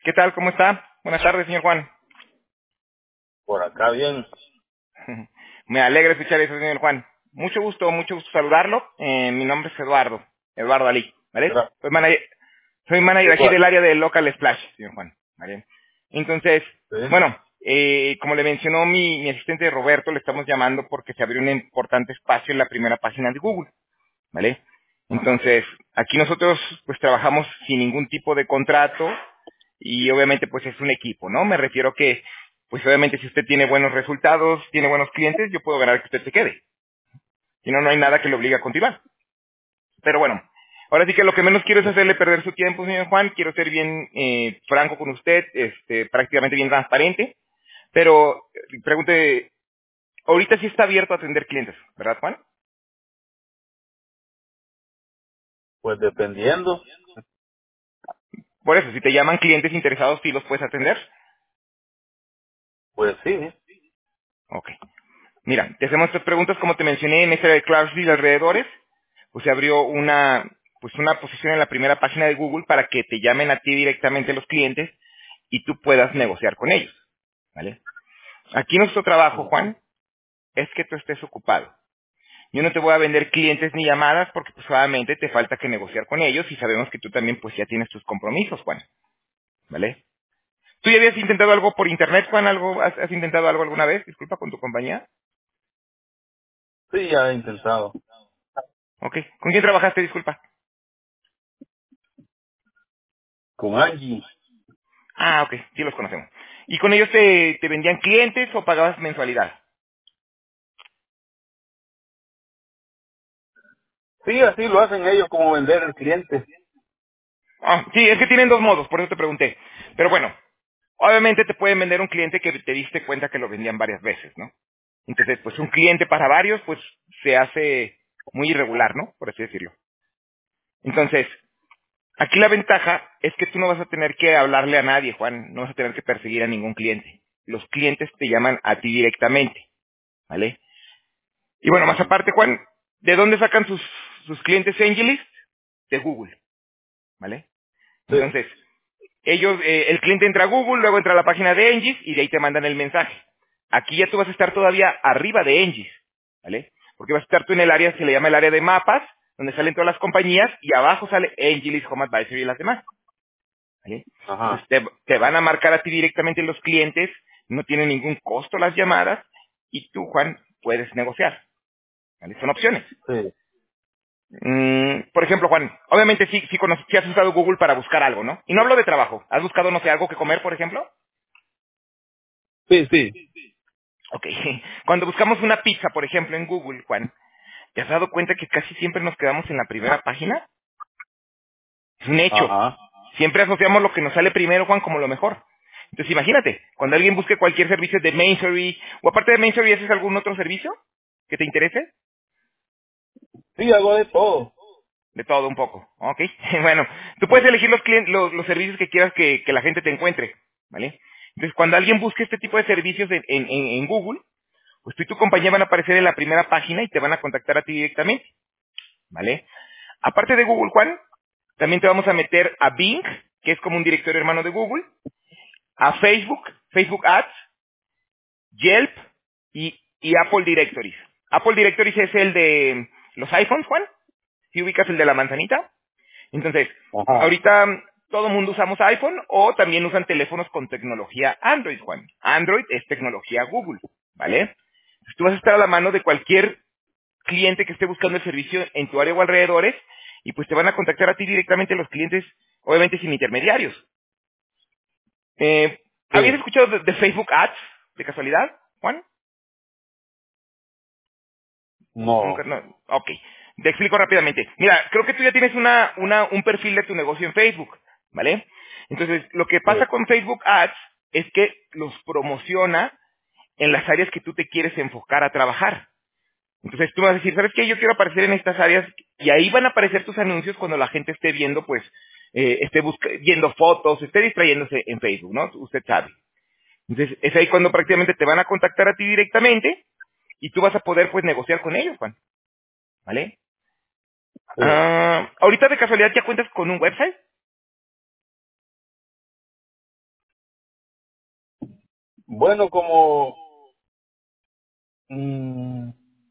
¿Qué tal? ¿Cómo está? Buenas tardes, señor Juan. Por acá bien. Me alegra escuchar eso, señor Juan. Mucho gusto saludarlo. Mi nombre es Eduardo Ali, ¿vale? Soy manager aquí Igual. del área de Local Splash, señor Juan, ¿vale? Entonces, Sí. bueno, como le mencionó mi asistente Roberto, le estamos llamando porque se abrió un importante espacio en la primera página de Google, ¿vale? Ajá. Entonces, aquí nosotros pues trabajamos sin ningún tipo de contrato y obviamente pues es un equipo, ¿no? Me refiero que, pues obviamente si usted tiene buenos resultados, tiene buenos clientes, yo puedo ganar que usted se quede. Si no, no hay nada que le obligue a continuar. Pero bueno, ahora sí que lo que menos quiero es hacerle perder su tiempo, señor Juan. Quiero ser bien franco con usted, prácticamente bien transparente. Pero, pregunte, ahorita sí está abierto a atender clientes, ¿verdad, Juan? Pues dependiendo, Por eso, si te llaman clientes interesados, sí los puedes atender. pues sí. Ok. Mira, te hacemos estas preguntas, como te mencioné, en esta de Clarksville alrededores, pues se abrió una posición en la primera página de Google para que te llamen a ti directamente los clientes y tú puedas negociar con ellos, ¿vale? Aquí nuestro trabajo, Ujú. Juan, es que tú estés ocupado. Yo no te voy a vender clientes ni llamadas porque pues obviamente te falta que negociar con ellos y sabemos que tú también pues ya tienes tus compromisos, Juan, ¿vale? ¿Tú ya habías intentado algo por internet, Juan? ¿Has intentado algo alguna vez? Disculpa, con tu compañía. Sí, ya he intentado. Ok. ¿Con quién trabajaste? Disculpa. Con Angie. Ah, ok, sí los conocemos. ¿Y con ellos te vendían clientes o pagabas mensualidad? Sí, así lo hacen ellos, como vender al cliente. Ah, sí, es que tienen dos modos, por eso te pregunté. Pero bueno, obviamente te pueden vender un cliente que te diste cuenta que lo vendían varias veces, ¿no? Entonces, pues un cliente para varios, pues se hace muy irregular, ¿no? Por así decirlo. Entonces, aquí la ventaja es que tú no vas a tener que hablarle a nadie, Juan, no vas a tener que perseguir a ningún cliente. Los clientes te llaman a ti directamente, ¿vale? Y bueno, más Ujú. aparte, Juan, ¿de dónde sacan sus clientes Angelist? De Google, ¿vale? Sí. Entonces, el cliente entra a Google, luego entra a la página de Engis y de ahí te mandan el mensaje. Aquí ya tú vas a estar todavía arriba de Engis, ¿vale? Porque vas a estar tú en el área, se le llama el área de mapas, donde salen todas las compañías y abajo sale Angelis, Home Advisory y las demás, ¿vale? Entonces Ajá. te van a marcar a ti directamente los clientes, no tienen ningún costo las llamadas y tú, Juan, puedes negociar, ¿vale? Son opciones. Sí. Por ejemplo, Juan, obviamente sí has usado Google para buscar algo, ¿no? Y no hablo de trabajo. ¿Has buscado, no sé, algo que comer, por ejemplo? Sí, sí. Ok. Cuando buscamos una pizza, por ejemplo, en Google, Juan, ¿te has dado cuenta que casi siempre nos quedamos en la primera página? Es un hecho. Ajá. Siempre asociamos lo que nos sale primero, Juan, como lo mejor. Entonces, imagínate, cuando alguien busque cualquier servicio de Mainstory, o aparte de Mainstory, ¿haces algún otro servicio que te interese? Sí, hago de todo. De todo un poco. Ok. Bueno, tú puedes elegir los servicios que quieras que la gente te encuentre. ¿Vale? Entonces, cuando alguien busque este tipo de servicios en Google, pues tú y tu compañía van a aparecer en la primera página y te van a contactar a ti directamente. ¿Vale? Aparte de Google, Juan, también te vamos a meter a Bing, que es como un directorio hermano de Google, a Facebook, Facebook Ads, Yelp y Apple Directories. Apple Directories es el de los iPhones, Juan. Si ubicas el de la manzanita. Entonces, Ajá. ahorita todo el mundo usamos iPhone o también usan teléfonos con tecnología Android, Juan. Android es tecnología Google, ¿vale? Entonces, tú vas a estar a la mano de cualquier cliente que esté buscando el servicio en tu área o alrededores y pues te van a contactar a ti directamente los clientes, obviamente sin intermediarios. ¿Habías Sí. escuchado de Facebook Ads, de casualidad, Juan? Nunca, No. no. Ok. Te explico rápidamente. Mira, creo que tú ya tienes un perfil de tu negocio en Facebook, ¿vale? Entonces, lo que Sí. pasa con Facebook Ads es que los promociona en las áreas que tú te quieres enfocar a trabajar. Entonces tú vas a decir, ¿sabes qué? Yo quiero aparecer en estas áreas y ahí van a aparecer tus anuncios cuando la gente esté viendo, pues, viendo fotos, esté distrayéndose en Facebook, ¿no? Usted sabe. Entonces es ahí cuando prácticamente te van a contactar a ti directamente y tú vas a poder, pues, negociar con ellos, Juan, ¿vale? Sí. Ahorita de casualidad ya cuentas con un website. Bueno, como... mm,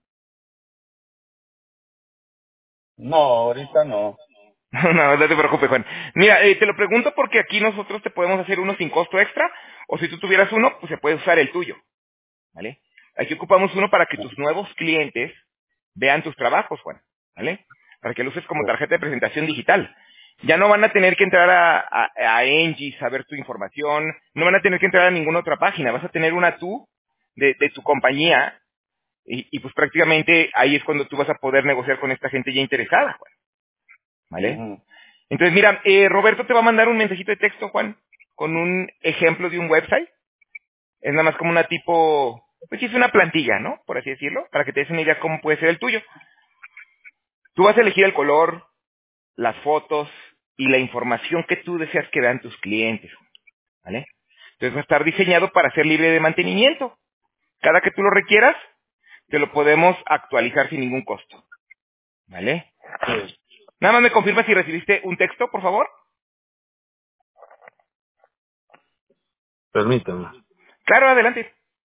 no, ahorita no. No, no te preocupes, Juan. Mira, te lo pregunto porque aquí nosotros te podemos hacer uno sin costo extra, o si tú tuvieras uno, pues se puede usar el tuyo, ¿vale? Aquí ocupamos uno para que tus nuevos clientes vean tus trabajos, Juan, ¿vale? Para que lo uses como tarjeta de presentación digital. Ya no van a tener que entrar a Engis a ver tu información, no van a tener que entrar a ninguna otra página, vas a tener una tú de tu compañía y pues prácticamente ahí es cuando tú vas a poder negociar con esta gente ya interesada, Juan, ¿vale? Ujú. Entonces, mira, Roberto te va a mandar un mensajito de texto, Juan, con un ejemplo de un website. Es nada más como una tipo, pues sí es una plantilla, ¿no? Por así decirlo, para que te des una idea cómo puede ser el tuyo. Tú vas a elegir el color, las fotos y la información que tú deseas que vean tus clientes, ¿vale? Entonces va a estar diseñado para ser libre de mantenimiento. Cada que tú lo requieras, te lo podemos actualizar sin ningún costo, ¿vale? Sí. Nada más me confirma si recibiste un texto, por favor. Permítame. Claro, adelante.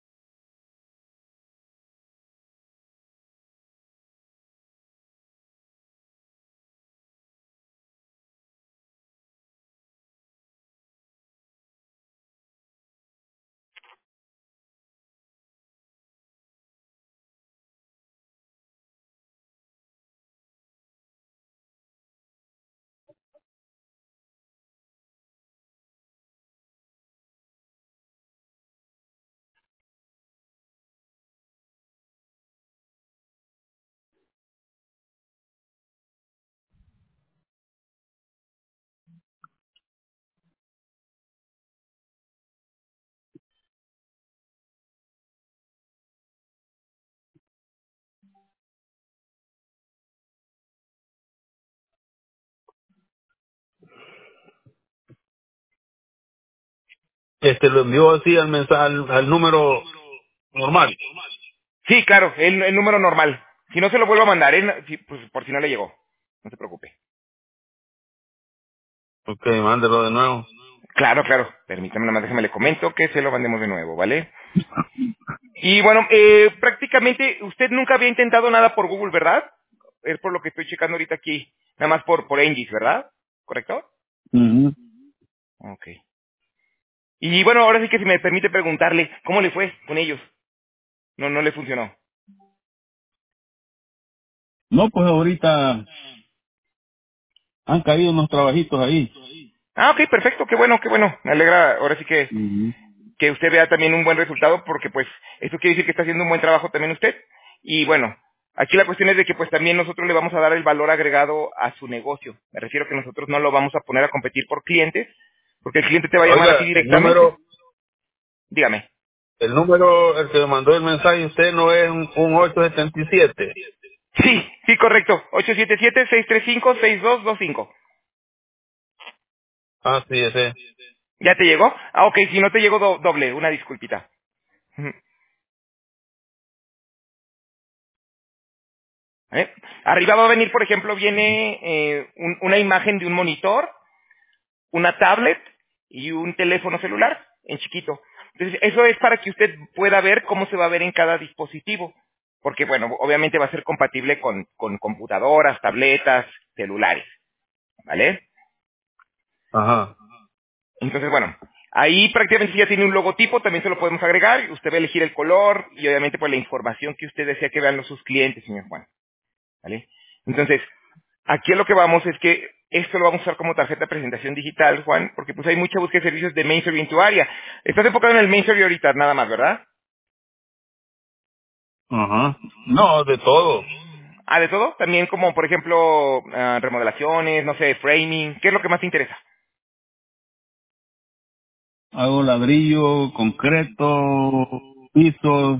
Lo envió así al mensaje, al número normal. Sí, claro, el número normal. Si no se lo vuelvo a mandar, ¿eh? Pues por si no le llegó. No se preocupe. Ok, mándelo de nuevo. Claro, claro. Permítame, nada más déjame le comento que se lo mandemos de nuevo, ¿vale? Y bueno, prácticamente usted nunca había intentado nada por Google, ¿verdad? Es por lo que estoy checando ahorita aquí. Nada más por Engis, ¿verdad? ¿Correcto? Ujú. Ok. Y bueno, ahora sí que si me permite preguntarle, ¿cómo le fue con ellos? No, no le funcionó. No, pues ahorita han caído unos trabajitos ahí. Ah, ok, perfecto, qué bueno, qué bueno. Me alegra ahora sí Ujú. que usted vea también un buen resultado porque pues eso quiere decir que está haciendo un buen trabajo también usted. Y bueno, aquí la cuestión es de que pues también nosotros le vamos a dar el valor agregado a su negocio. Me refiero que nosotros no lo vamos a poner a competir por clientes, porque el cliente te va a llamar a ti Oiga, directamente. Dígame. el que me mandó el mensaje, usted no es un 877. Sí, sí, correcto. 877-635-6225. Ah, sí, ese. ¿Ya te llegó? Ah, ok, si no te llegó doble, una disculpita. Ujú. ¿Eh? Arriba va a venir, por ejemplo, viene una imagen de un monitor, una tablet y un teléfono celular en chiquito. Entonces, eso es para que usted pueda ver cómo se va a ver en cada dispositivo. Porque, bueno, obviamente va a ser compatible con computadoras, tabletas, celulares, ¿vale? Ajá. Entonces, bueno, ahí prácticamente ya tiene un logotipo, también se lo podemos agregar. Usted va a elegir el color y obviamente pues la información que usted desea que vean los sus clientes, señor Juan, ¿vale? Entonces, aquí lo que vamos es que esto lo vamos a usar como tarjeta de presentación digital, Juan, porque pues hay mucha búsqueda de servicios de Main Survey en tu área. Estás enfocado en el Main Survey ahorita, nada más, ¿verdad? Ajá. No, de todo. Ah, de todo, también como por ejemplo remodelaciones, no sé, framing, ¿qué es lo que más te interesa? Hago ladrillo, concreto, pisos,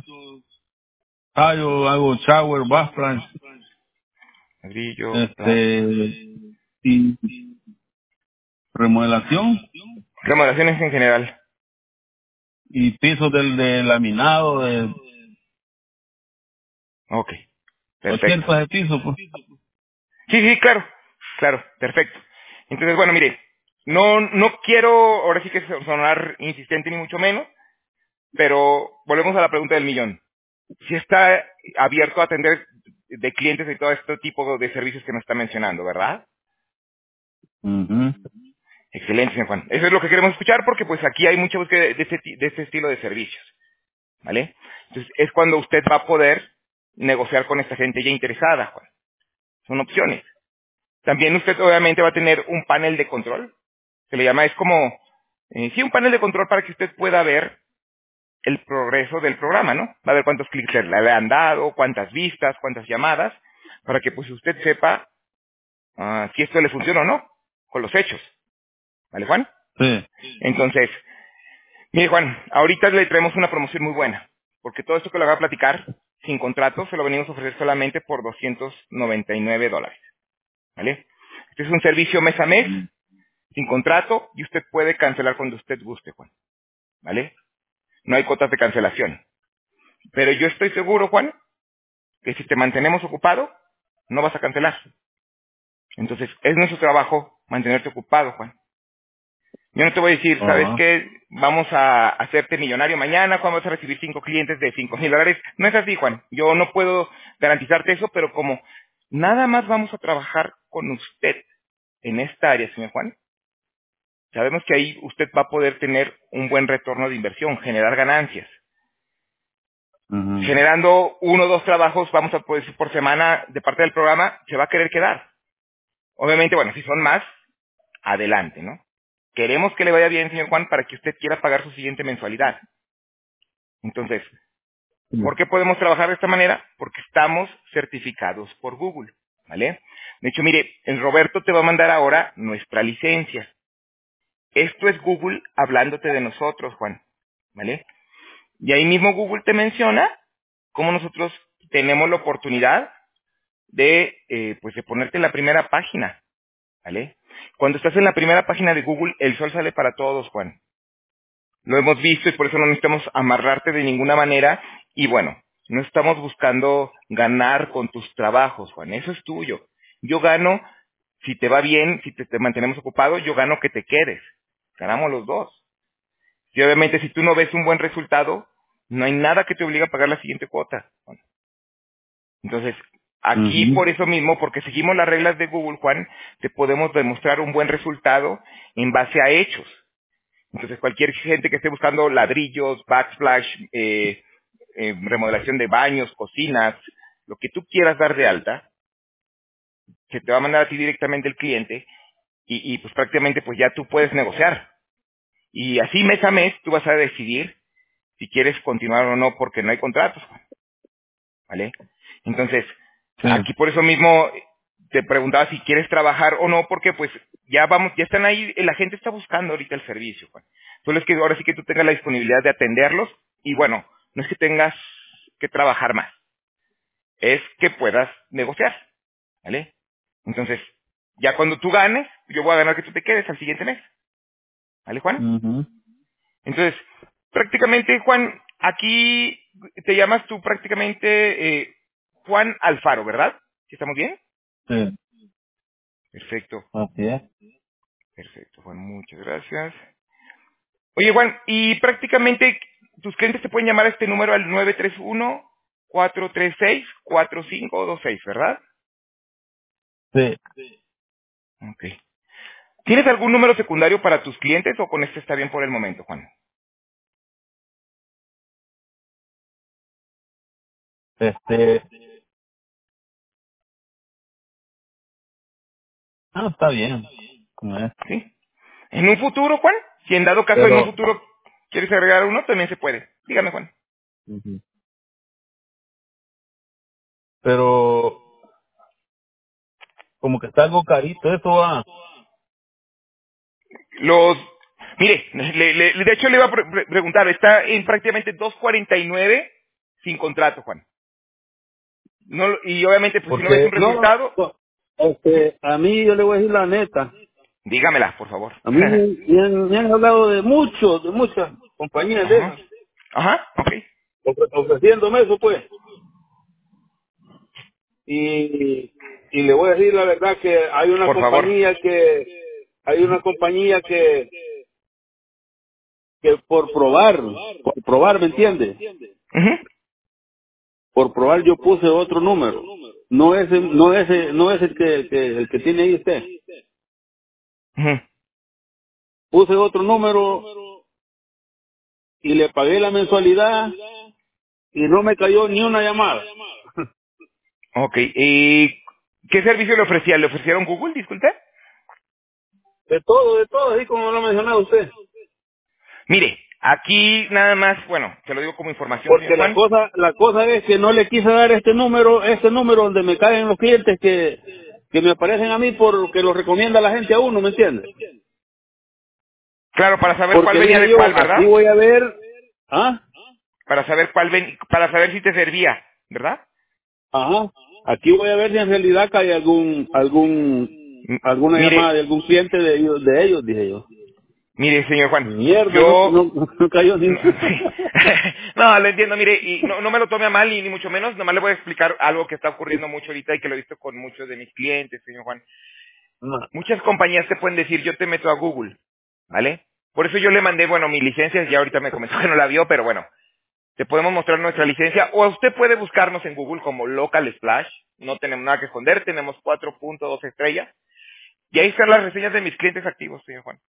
hago shower, bathroom, Brillo, este, y remodelación remodelaciones en general. y pisos de laminado, de Ok, cualquier perfecto. clase de piso, pues. Sí, sí, claro, claro, perfecto. Entonces, bueno, mire, no quiero ahora sí que sonar insistente ni mucho menos, pero volvemos a la pregunta del millón. Si está abierto a atender de clientes y todo este tipo de servicios que nos está mencionando, ¿verdad? Ujú. Excelente, señor Juan. Eso es lo que queremos escuchar porque pues aquí hay mucha búsqueda de este estilo de servicios, ¿vale? Entonces es cuando usted va a poder negociar con esta gente ya interesada, Juan. Son opciones. También usted obviamente va a tener un panel de control. Se le llama, es como, sí, un panel de control para que usted pueda ver el progreso del programa, ¿no? Va a ver cuántos clics le han dado, cuántas vistas, cuántas llamadas, para que pues usted sepa si esto le funciona o no, con los hechos. ¿Vale, Juan? Sí. Entonces, mire, Juan, ahorita le traemos una promoción muy buena, porque todo esto que le voy a platicar, sin contrato, se lo venimos a ofrecer solamente por $299, ¿vale? Este es un servicio mes a mes, Mm. sin contrato, y usted puede cancelar cuando usted guste, Juan, ¿vale? No hay cuotas de cancelación. Pero yo estoy seguro, Juan, que si te mantenemos ocupado, no vas a cancelar. Entonces, es nuestro trabajo mantenerte ocupado, Juan. Yo no te voy a decir, ¿sabes Ajá. qué? Vamos a hacerte millonario mañana, Juan, vas a recibir 5 clientes de $5,000. No es así, Juan. Yo no puedo garantizarte eso, pero como nada más vamos a trabajar con usted en esta área, señor Juan, sabemos que ahí usted va a poder tener un buen retorno de inversión, generar ganancias. Ujú. Generando 1 o 2 trabajos, vamos a poder decir por semana de parte del programa, se va a querer quedar. Obviamente, bueno, si son más, adelante, ¿no? Queremos que le vaya bien, señor Juan, para que usted quiera pagar su siguiente mensualidad. Entonces, Sí. ¿por qué podemos trabajar de esta manera? Porque estamos certificados por Google, ¿vale? De hecho, mire, el Roberto te va a mandar ahora nuestra licencia. Esto es Google hablándote de nosotros, Juan, ¿vale? Y ahí mismo Google te menciona cómo nosotros tenemos la oportunidad de, pues, de ponerte en la primera página, ¿vale? Cuando estás en la primera página de Google, el sol sale para todos, Juan. Lo hemos visto y por eso no necesitamos amarrarte de ninguna manera. Y bueno, no estamos buscando ganar con tus trabajos, Juan. Eso es tuyo. Yo gano, si te va bien, si te mantenemos ocupado, yo gano que te quedes. Ganamos los dos. Y obviamente si tú no ves un buen resultado, no hay nada que te obligue a pagar la siguiente cuota, Juan. Entonces, aquí Ujú. por eso mismo, porque seguimos las reglas de Google, Juan, te podemos demostrar un buen resultado en base a hechos. Entonces, cualquier gente que esté buscando ladrillos, backsplash, remodelación de baños, cocinas, lo que tú quieras dar de alta, se te va a mandar a ti directamente el cliente y pues prácticamente pues ya tú puedes negociar. Y así mes a mes tú vas a decidir si quieres continuar o no porque no hay contratos, ¿vale? Entonces, Sí. aquí por eso mismo te preguntaba si quieres trabajar o no, porque pues ya vamos, ya están ahí, la gente está buscando ahorita el servicio, Juan. Solo es que ahora sí que tú tengas la disponibilidad de atenderlos y bueno, no es que tengas que trabajar más, es que puedas negociar, ¿vale? Entonces, ya cuando tú ganes, yo voy a ganar que tú te quedes al siguiente mes, ¿vale, Juan? Ujú. Entonces, prácticamente, Juan, aquí te llamas tú prácticamente Juan Alfaro, ¿verdad? ¿Sí estamos bien? Sí. Perfecto, Así es. perfecto, Juan, muchas gracias. Oye, Juan, y prácticamente tus clientes te pueden llamar a este número al 931-436-4526, ¿verdad? Sí. Ok. ¿Tienes algún número secundario para tus clientes o con este está bien por el momento, Juan? Este. Está bien. No es. ¿Sí? En un futuro, Juan, si en dado caso en un Pero. futuro quieres agregar uno, también se puede. Dígame, Juan. Ujú. Pero. Como que está algo carito, eso va. Los, mire, de hecho le iba a preguntar, está en prácticamente 249 sin contrato, Juan. No, y obviamente, pues si no ves Porque. un No. resultado, No. ujú, A mí yo le voy a decir la neta. dígamela, por favor. A mí me han hablado de muchas compañías de Ajá, esas, ajá, ok, ofreciéndome eso, pues. Y le voy a decir la verdad que por favor. hay una compañía que por probar, ¿me entiende? Ujú, Por probar yo puse otro número. No es el que tiene ahí usted. ujú. Puse otro número y le pagué la mensualidad y no me cayó ni una llamada. Ok, ¿qué servicio le ofrecía? ¿Le ofrecieron Google, disculpe? De todo, así como lo ha mencionado usted. Mire, aquí nada más, bueno, se lo digo como información, señor Porque la Juan. cosa es que no le quise dar este número donde me caen los clientes que me aparecen a mí porque lo recomienda la gente a uno, ¿me entiende? Claro, para saber cuál Porque venía dije de yo, cuál, aquí ¿verdad? voy a ver, ¿ah? Para saber para saber si te servía, ¿verdad? Ajá. Aquí voy a ver si en realidad cae alguna llamada Mire, de algún cliente de ellos, dije yo. mire, señor Juan, Mierda, yo no cayó ni no, sí. No, lo entiendo, mire, y no me lo tome a mal, y ni mucho menos, nomás le voy a explicar algo que está ocurriendo mucho ahorita y que lo he visto con muchos de mis clientes, señor Juan. no. Muchas compañías te pueden decir, yo te meto a Google, ¿vale? Por eso yo le mandé, bueno, mi licencia, ya ahorita me comentó que no la vio, pero bueno, te podemos mostrar nuestra licencia, o usted puede buscarnos en Google como Local Splash, no tenemos nada que esconder, tenemos 4.2 estrellas, y ahí están las reseñas de mis clientes activos, señor Juan.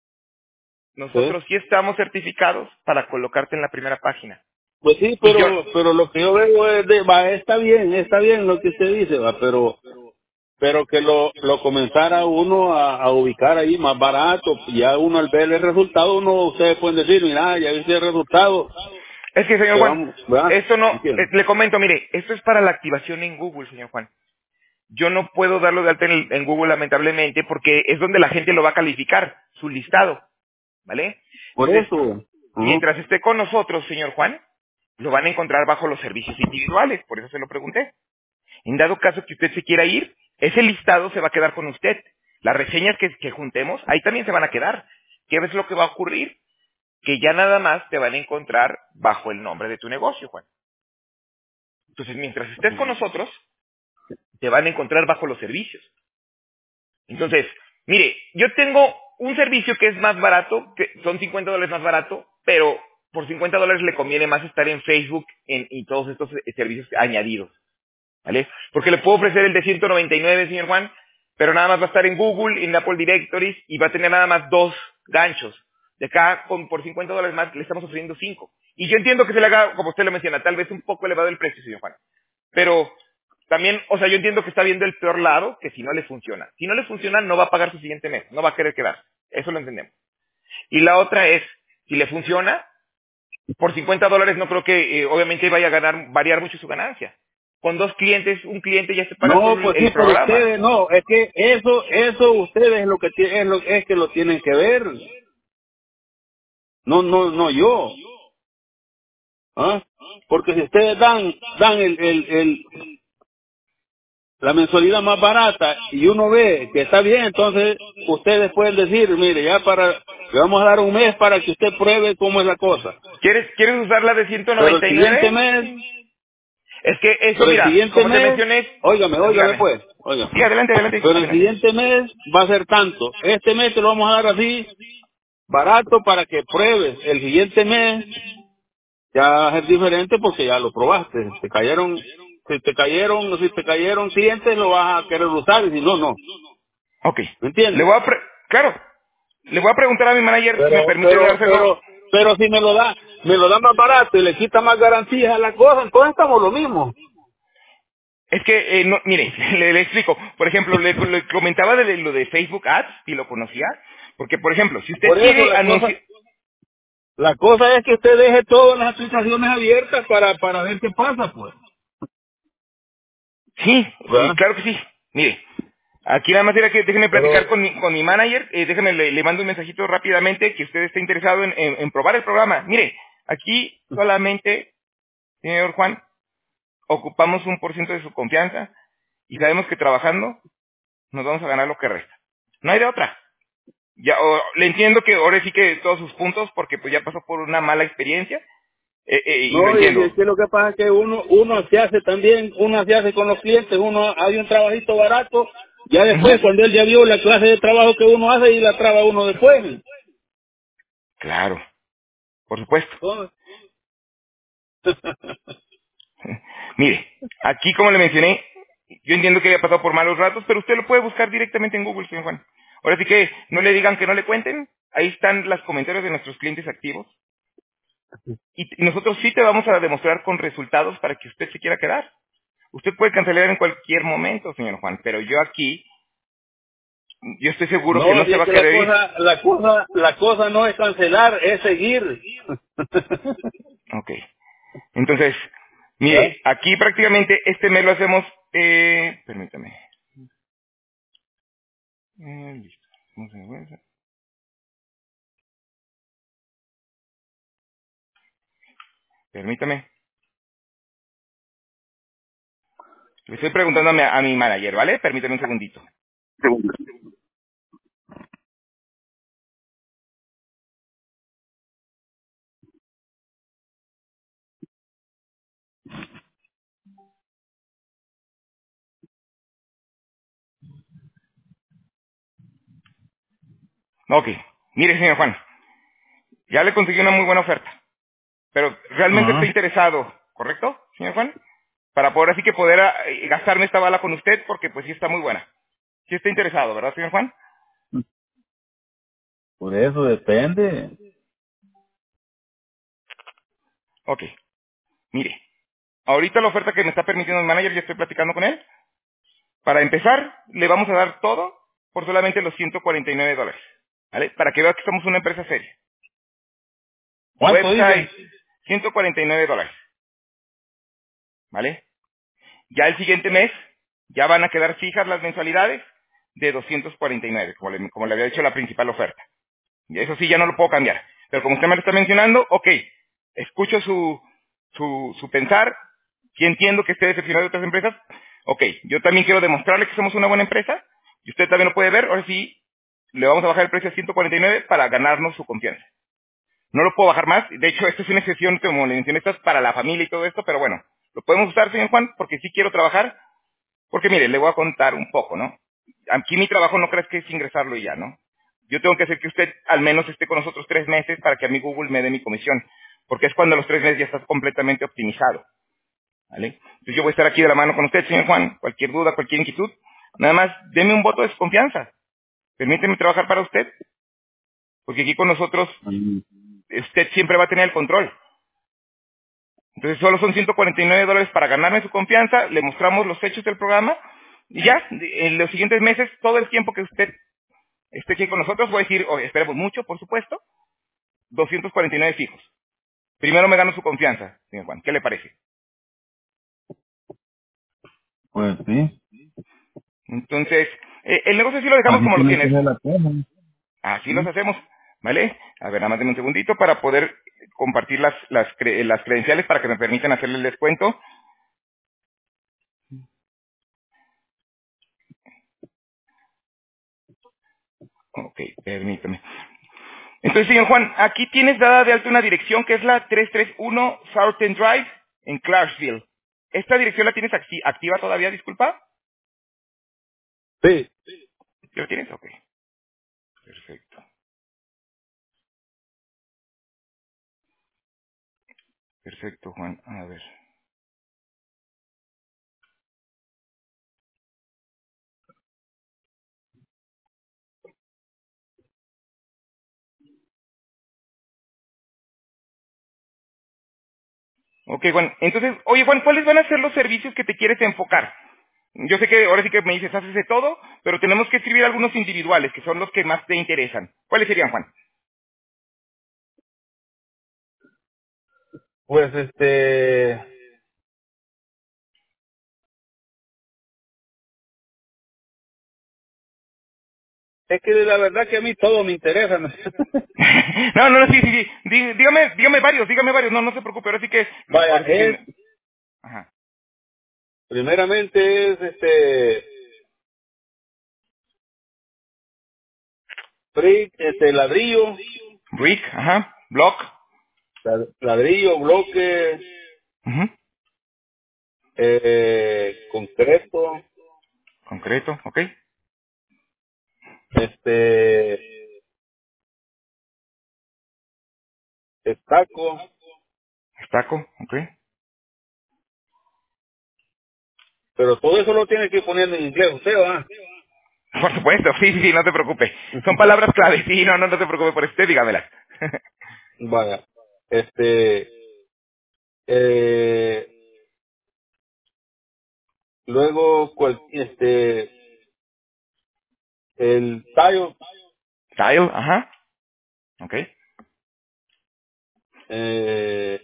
¿Sí? Nosotros sí estamos certificados para colocarte en la primera página. Pues sí, Y yo, pero lo que yo veo es está bien lo que usted dice, va, pero que lo comenzara uno a ubicar ahí más barato, ya uno al ver el resultado, ustedes pueden decir, mira, ya viste el resultado, es que señor te Juan, vamos, ¿verdad? esto no, ¿Entiendes? le comento, mire, esto es para la activación en Google, señor Juan. Yo no puedo darlo de alta en Google lamentablemente porque es donde la gente lo va a calificar, su listado, ¿vale? Por Entonces, eso, ajá, mientras esté con nosotros, señor Juan, lo van a encontrar bajo los servicios individuales, por eso se lo pregunté. En dado caso que usted se quiera ir, ese listado se va a quedar con usted. Las reseñas que juntemos, ahí también se van a quedar. ¿Qué es lo que va a ocurrir? Que ya nada más te van a encontrar bajo el nombre de tu negocio, Juan. Entonces, mientras estés con nosotros, te van a encontrar bajo los servicios. Entonces, mire, yo tengo un servicio que es más barato, que son $50 más barato, pero por $50 le conviene más estar en Facebook y todos estos servicios añadidos, ¿vale? Porque le puedo ofrecer el de 199, señor Juan, pero nada más va a estar en Google, en Apple Directories, y va a tener nada más 2 ganchos. De acá, por $50 más, le estamos ofreciendo 5. Y yo entiendo que se le haga, como usted lo menciona, tal vez un poco elevado el precio, señor Juan. Pero también, o sea, yo entiendo que está viendo el peor lado, que si no le funciona. Si no le funciona, no va a pagar su siguiente mes, no va a querer quedar. Eso lo entendemos. Y la otra es, si le funciona, por $50 no creo que obviamente vaya a variar mucho su ganancia. Con 2 clientes, un cliente ya se paga no, solo pues sí, el pero programa. ustedes no, es que eso ustedes lo que es que lo tienen que ver, no yo, ¿ah? Porque si ustedes dan la mensualidad más barata y uno ve que está bien, entonces ustedes pueden decir, mire, le vamos a dar un mes para que usted pruebe cómo es la cosa. ¿Quieres usar la de Pero el siguiente 199? mes, Es que eso, pero el mira, siguiente como te mes, mencioné, óigame dígame. pues, óigame. Sí, adelante, adelante, Pero el adelante. siguiente mes va a ser tanto. Este mes te lo vamos a dar así, barato para que pruebes. El siguiente mes ya va a ser diferente porque ya lo probaste. Si te cayeron clientes lo vas a querer usar y si no, no. Ok. ¿Me entiendes? Claro, le voy a preguntar a mi manager si me Pero, permite pero, dárselo. pero, pero si me lo da más barato y le quita más garantías a la cosa, entonces estamos lo mismo. Es que, mire, le explico. Por ejemplo, le comentaba de lo de Facebook Ads, y lo conocía. Porque, por ejemplo, si usted Por eso quiere anunciar... la cosa es que usted deje todas las aplicaciones abiertas para ver qué pasa, pues. Sí, ¿Verdad? claro que sí. Mire, aquí nada más era que déjeme platicar Pero, con mi manager. Déjeme, le mando un mensajito rápidamente que usted esté interesado en probar el programa. Mire, aquí solamente, señor Juan, ocupamos 1% de su confianza y sabemos que trabajando nos vamos a ganar lo que resta. No hay de otra. Ya, le entiendo que ahora sí que todos sus puntos, porque pues ya pasó por una mala experiencia, y lo no, y es entiendo. que lo que pasa es que uno se hace con los clientes, uno hay un trabajito barato, ya Ujú. después, cuando él ya vio la clase de trabajo que uno hace y la traba uno después. Claro. Por supuesto. ¿Cómo? Mire, aquí como le mencioné, yo entiendo que había pasado por malos ratos, pero usted lo puede buscar directamente en Google, señor Juan. Ahora sí que no le digan que no le cuenten. Ahí están los comentarios de nuestros clientes activos. Y nosotros sí te vamos a demostrar con resultados para que usted se quiera quedar. Usted puede cancelar en cualquier momento, señor Juan, pero yo aquí, yo estoy seguro que No, no si se es va a que querer ir. la cosa no es cancelar, es seguir. Ok. Entonces, ¿Verdad? mire, aquí prácticamente este mes lo hacemos, permítame. Listo. Vamos a ver. Permítame. Le estoy preguntando a mi manager, ¿vale? Permítame un segundito. Segundo. Ok. Mire, señor Juan, ya le conseguí una muy buena oferta, pero realmente estoy Ajá. interesado, ¿correcto, señor Juan? Para poder así que poder gastarme esta bala con usted, porque pues sí está muy buena. Sí está interesado, ¿verdad, señor Juan? Por eso depende. Ok. Mire, ahorita la oferta que me está permitiendo el manager, ya estoy platicando con él. Para empezar, le vamos a dar todo por solamente los $149, ¿vale? Para que vea que somos una empresa seria. ¿Cuánto Website, dice? $149, ¿vale? Ya el siguiente mes, ya van a quedar fijas las mensualidades de 249, como le había dicho la principal oferta. Y eso sí, ya no lo puedo cambiar. Pero como usted me lo está mencionando, ok, escucho su pensar, sí entiendo que esté decepcionado de otras empresas, ok, yo también quiero demostrarle que somos una buena empresa, y usted también lo puede ver, ahora sí, le vamos a bajar el precio a 149 para ganarnos su confianza. No lo puedo bajar más, de hecho, esta es una excepción, como le mencioné, esta es para la familia y todo esto, pero bueno, lo podemos usar, señor Juan, porque sí quiero trabajar, porque mire, le voy a contar un poco, ¿no? Aquí mi trabajo no crees que es ingresarlo y ya, ¿no? Yo tengo que hacer que usted al menos esté con nosotros 3 meses para que a mí Google me dé mi comisión, porque es cuando a los 3 meses ya estás completamente optimizado, ¿vale? Entonces yo voy a estar aquí de la mano con usted, señor Juan, cualquier duda, cualquier inquietud, nada más deme un voto de su confianza, permíteme trabajar para usted, porque aquí con nosotros Mm. usted siempre va a tener el control. Entonces solo son $149 para ganarme su confianza, le mostramos los hechos del programa y ya, en los siguientes meses, todo el tiempo que usted esté aquí con nosotros, voy a decir, oye, esperemos mucho, por supuesto, 249 fijos. Primero me gano su confianza, señor Juan, ¿qué le parece? Pues sí. Entonces, el negocio sí lo dejamos Así como lo tiene que tienes, ser la cosa. así los ¿Sí? hacemos, ¿vale? A ver, nada más denme un segundito para poder compartir las credenciales para que me permitan hacerle el descuento. Ok, permítame. Entonces, señor Juan, aquí tienes dada de alta una dirección que es la 331 Southern Drive en Clarksville. ¿Esta dirección la tienes activa todavía, disculpa? Sí. ¿Ya la tienes? Ok, perfecto. Perfecto, Juan. A ver. Ok, Juan. Entonces, oye, Juan, ¿cuáles van a ser los servicios que te quieres enfocar? Yo sé que ahora sí que me dices, haces de todo, pero tenemos que escribir algunos individuales, que son los que más te interesan. ¿Cuáles serían, Juan? Pues es que la verdad que a mí todo me interesa. ¿No? No, no, no, sí, sí, sí. Dígame varios. No, no se preocupe. Ahora sí que, Vaya, ahora sí que, ajá. primeramente es brick, ladrillo, Brick, ajá. Block, ladrillo, bloque, ujú. concreto, Concreto, ok. este, estaco, Estaco, ok. pero todo eso lo tiene que poner en inglés usted, ¿va? Por supuesto, sí, sí, sí, no te preocupes. Son palabras clave, sí, no, no, no te preocupes por usted, dígamelas. Vaya, este, eh, luego, el tallo, Tile, ajá, ok. eh,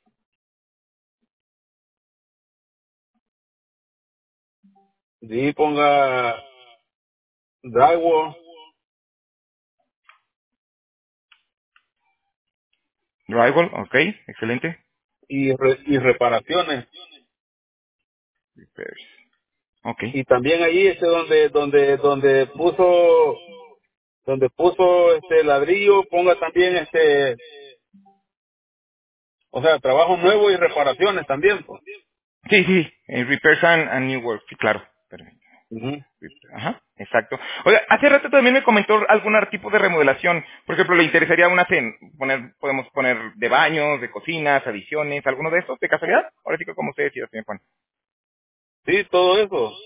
y ponga drywall Drywall, ok, excelente. y reparaciones. Repairs, ok. Y también ahí donde puso este ladrillo, ponga también o sea, trabajo nuevo y reparaciones también, pues. Sí, sí, repairs and new work, sí, claro. Ujú. Ajá, exacto. Oiga, hace rato también me comentó algún tipo de remodelación. Por ejemplo, le interesaría podemos poner de baños, de cocinas, adiciones, alguno de estos, de casualidad. Ahora sí que como usted decía, señor Juan. Sí, todo eso.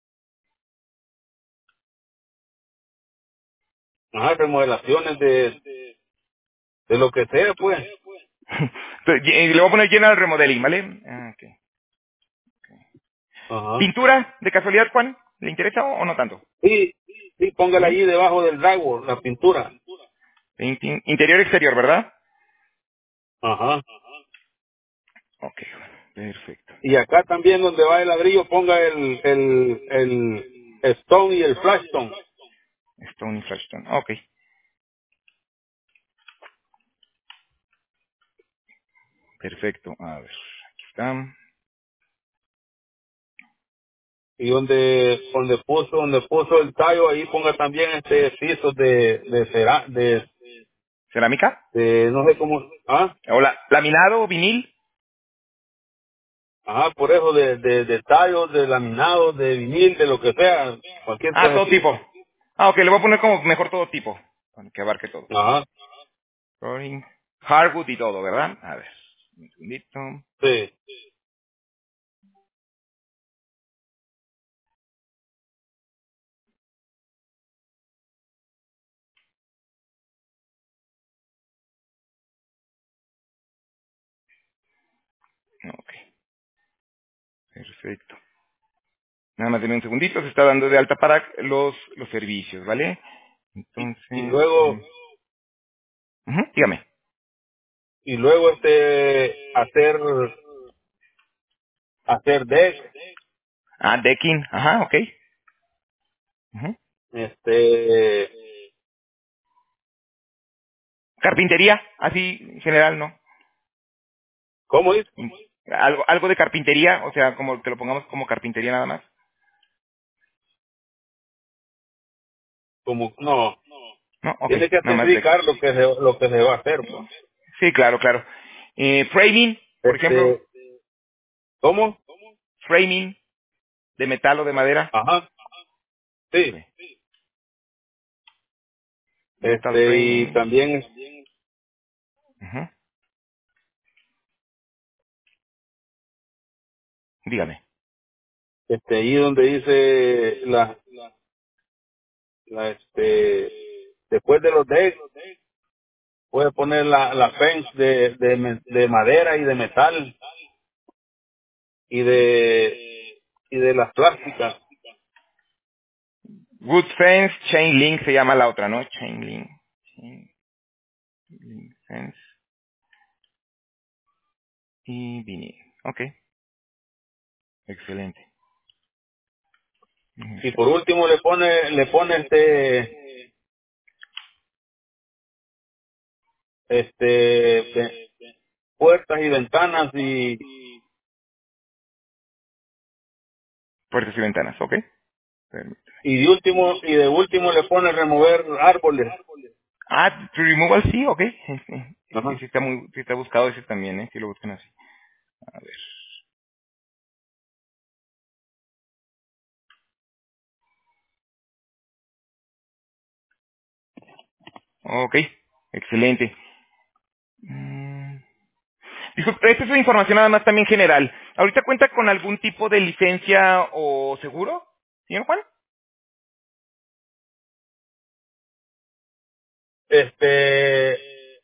Ajá, remodelaciones de lo que sea, pues. Entonces, le voy a poner general remodeling, ¿vale? Ah, ok. Ajá. ¿Pintura, de casualidad, Juan? ¿Le interesa o no tanto? Sí, sí, póngala ¿Sí? allí debajo del drywall, la pintura. Painting, interior, exterior, ¿verdad? Ajá. Ok, perfecto. Y acá también donde va el ladrillo, ponga el stone y el flagstone. Stone y Flagstone, ok, perfecto. A ver, aquí está. Y donde puso el tallo, ahí ponga también pisos ¿Cerámica? no sé cómo, Hola, ¿laminado o vinil? ajá, por eso de tallos, de laminados, de vinil, de lo que sea, cualquier Ah, todo tipo. clasecito. Ah, ok, le voy a poner como mejor todo tipo, para que abarque todo. Ajá, Flooring, hardwood y todo, ¿verdad? A ver, un segundito. sí. Ok, perfecto. Nada más denme un segundito, se está dando de alta para los servicios, ¿vale? Y Entonces, luego, dígame. y luego hacer deck, Ah, decking, ajá, ok. Ujú. este, Carpintería, así en general, ¿no? ¿cómo es? Mm, algo de carpintería, o sea, como que lo pongamos como carpintería nada más. Como, no, No, ok, tiene que nada más deck. especificar lo que se va a hacer, pues. Sí, claro, claro. Framing, por ejemplo, Este, ¿cómo? framing de metal o de madera. Ajá, Ok. sí. Metal Y frame. también, Ujú. Dígame. ahí donde dice después de los decks, puede poner la fence de madera y de metal y de las plásticas. Wood fence, chain link se llama la otra, ¿no? Chain link. Chain link fence y vinil. Ok, excelente. Y por último le pone puertas y ventanas Puertas y ventanas, ok. Permítame. y de último le pone remover árboles. Ah, to removal sí, ok. Sí, Ajá. sí está buscado ese también, ¿eh? Sí lo buscan así. A ver. Ok, excelente. Disculpe, esta es una información nada más también general. ¿Ahorita cuenta con algún tipo de licencia o seguro, señor Juan? Este,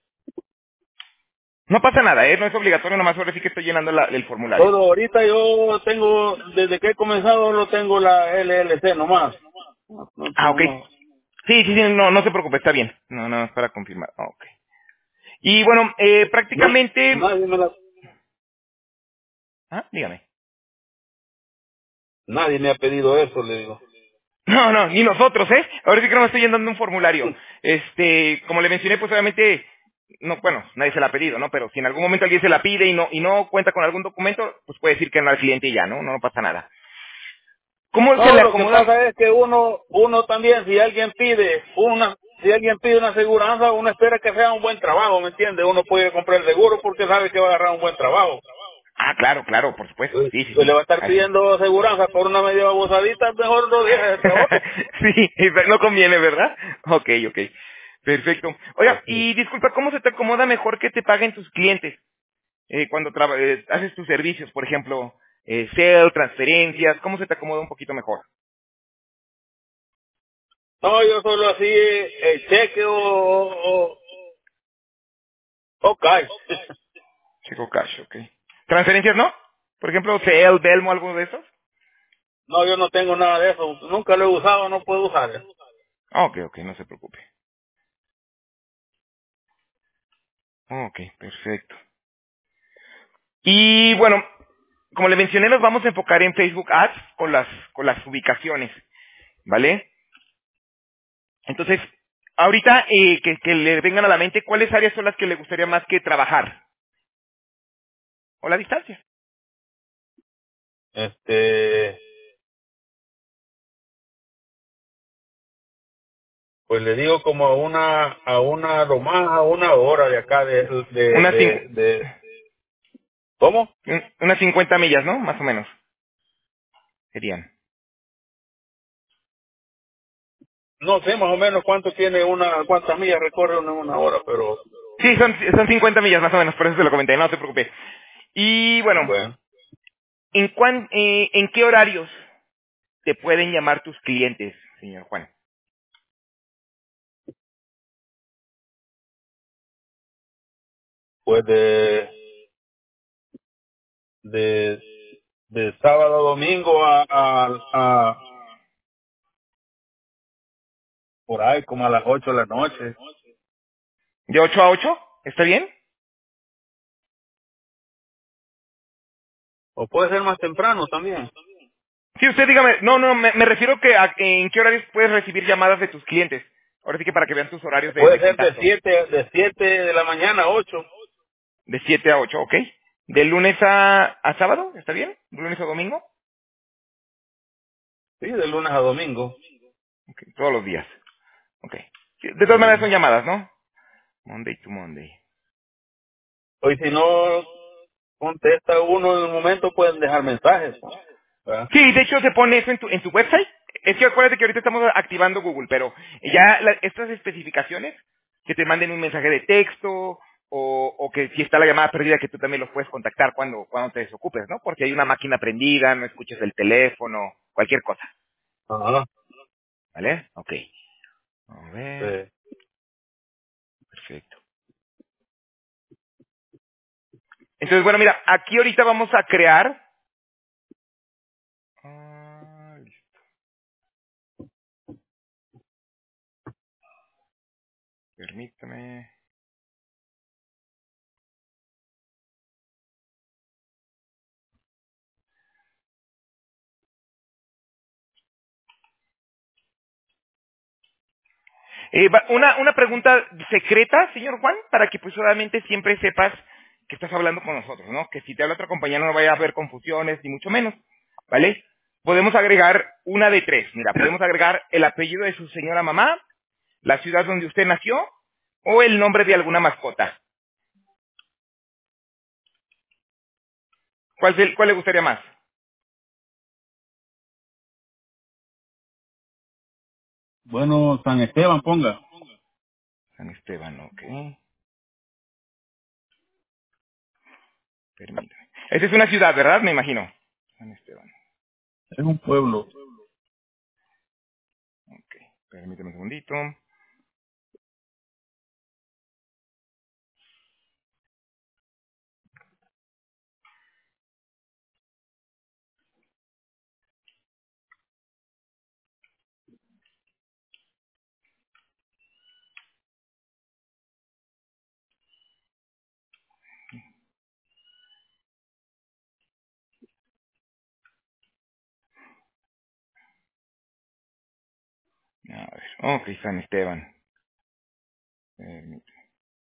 No pasa nada, no es obligatorio, nomás ahora sí que estoy llenando el formulario. todo ahorita yo tengo, desde que he comenzado, lo tengo la LLC nomás. No, no, Ah, ok. no. Sí, sí, sí, no, no se preocupe, está bien. No, no, es para confirmar. Ok. Y bueno, No, prácticamente... nadie me la, Ah, dígame. nadie me ha pedido eso, le digo. No, no, ni nosotros, ¿eh? Ahora sí que no me estoy llenando un formulario. Como le mencioné, pues obviamente, no, bueno, nadie se la ha pedido, ¿no? Pero si en algún momento alguien se la pide y no cuenta con algún documento, pues puede decir que no al cliente y ya, ¿no? No, no pasa nada. ¿Cómo se No, le lo que acomoda? pasa es que uno también, si alguien pide una aseguranza, uno espera que sea un buen trabajo, ¿me entiende? Uno puede comprar el seguro porque sabe que va a agarrar un buen trabajo. Ah, claro, claro, por supuesto. Sí, sí, Le sí. va a estar Así. pidiendo aseguranza por una media babosadita, mejor no deja ese trabajo. Sí, no conviene, ¿verdad? Ok, ok. Perfecto. Oiga, Así. y disculpa, ¿cómo se te acomoda mejor que te paguen tus clientes cuando haces tus servicios? Por ejemplo, sale, transferencias, ¿cómo se te acomoda un poquito mejor? No, yo solo así, el cheque o cash. Chico Cash, ok. ¿Transferencias no? Por ejemplo, Cel, Belmo, algo de esos. No, yo no tengo nada de eso. Nunca lo he usado, no puedo usarlo. Ah, ok, ok, no se preocupe. Ok, perfecto. Y bueno, como le mencioné, nos vamos a enfocar en Facebook Ads con las ubicaciones, ¿vale? Entonces, ahorita que le vengan a la mente, ¿cuáles áreas son las que le gustaría más que trabajar? ¿O la distancia? Este, pues le digo como lo más a una hora de acá Unas, cincu- ¿cómo? unas 50 millas, ¿no? Más o menos, serían. No sé más o menos cuántas millas recorre una hora, pero Sí, son 50 millas más o menos, por eso se lo comenté, no se preocupe. Y bueno, bueno, ¿en qué horarios te pueden llamar tus clientes, señor Juan? pues de, de sábado a domingo a por ahí como a las 8 de la noche. ¿De 8 a 8? ¿Está bien? O puede ser más temprano también. Sí, usted dígame, no, no, me refiero que en qué horarios puedes recibir llamadas de tus clientes. Ahora sí que para que vean tus horarios de Puede ser contacto. de 7 de la mañana a 8. De 7 a 8, ¿ok? ¿De lunes a sábado? ¿Está bien? ¿De lunes a domingo? Sí, de lunes a domingo. Ok, todos los días. Ok. Sí, de todas maneras Mm. son llamadas, ¿no? Monday to Monday. Hoy si no contesta uno en el momento, pueden dejar mensajes, ¿no? ¿verdad? Sí, de hecho se pone eso en tu website. Es que acuérdate que ahorita estamos activando Google, pero ya estas especificaciones, que te manden un mensaje de texto, o que si está la llamada perdida, que tú también los puedes contactar cuando te desocupes, ¿no? Porque hay una máquina prendida, no escuches el teléfono, cualquier cosa. Ajá. ¿Vale? Ok. A ver, Sí. perfecto. Entonces, bueno, mira, aquí ahorita vamos a crear... Permítame. Una pregunta secreta, señor Juan, para que pues obviamente siempre sepas que estás hablando con nosotros, ¿no? Que si te habla otra compañía no vaya a haber confusiones, ni mucho menos, ¿vale? Podemos agregar una de tres. Mira, podemos agregar el apellido de su señora mamá, la ciudad donde usted nació, o el nombre de alguna mascota. ¿Cuál le gustaría más? Bueno, San Esteban, ponga. San Esteban, ok. Permítame. Esa es una ciudad, ¿verdad? Me imagino. San Esteban. Es un pueblo. Ok. Permítame un segundito. A ver. Ok, San Esteban. Permítame.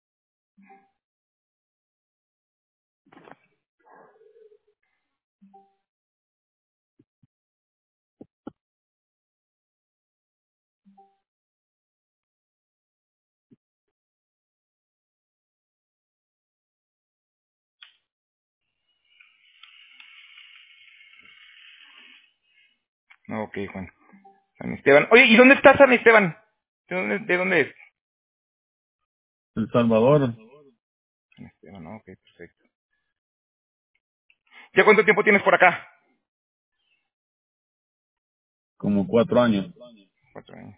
Ok, Juan. San Esteban. Oye, ¿y dónde está San Esteban? ¿De dónde es? El Salvador, San Esteban, ok, perfecto. ¿Ya cuánto tiempo tienes por acá? como 4 años. 4 años.